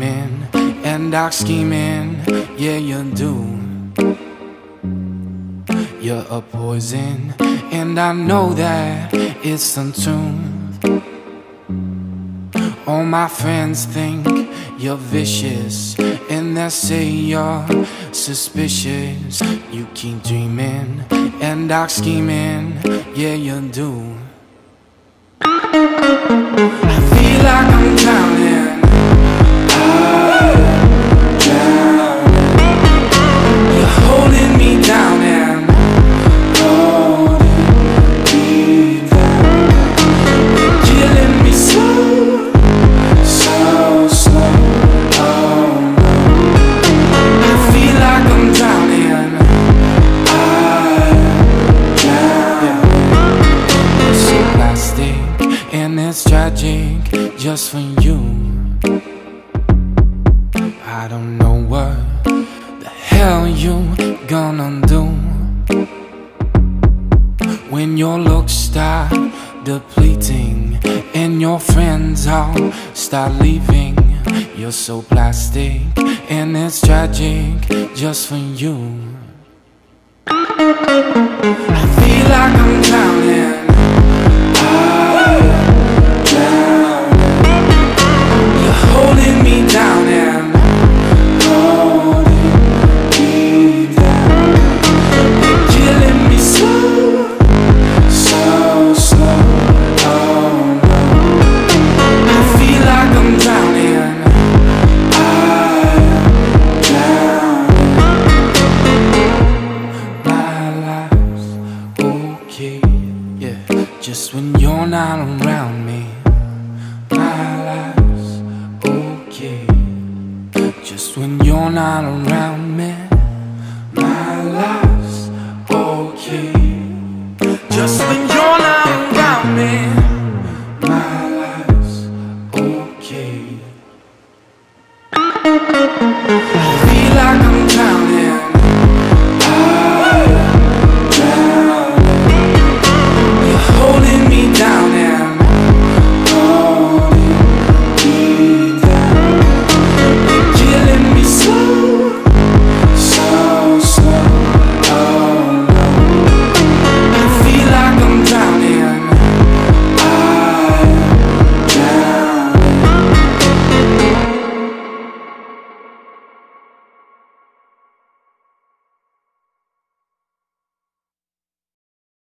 dreaming and dark scheming, yeah you do. You're a poison, and I know that it's untuned. All my friends think you're vicious, and they say you're suspicious. You keep dreaming and dark scheming, yeah you do. I feel like I'm drowning. I'm drowning. You're holding me down and holding me down. You're killing me slow, so slow. Oh no. I feel like I'm drowning. I'm drowning. You're so plastic, and it's tragic just for you. I don't know what the hell you gonna do when your looks start depleting and your friends all start leaving. You're so plastic, and it's tragic just for you. I feel like I'm drowning. Holding me down and holding me down. You're killing me slow, so slow. Oh no. I feel like I'm drowning. I'm drowning. My life's okay, yeah, just when you're not around me. My life's okay, just when you're not around me. My life's okay, just when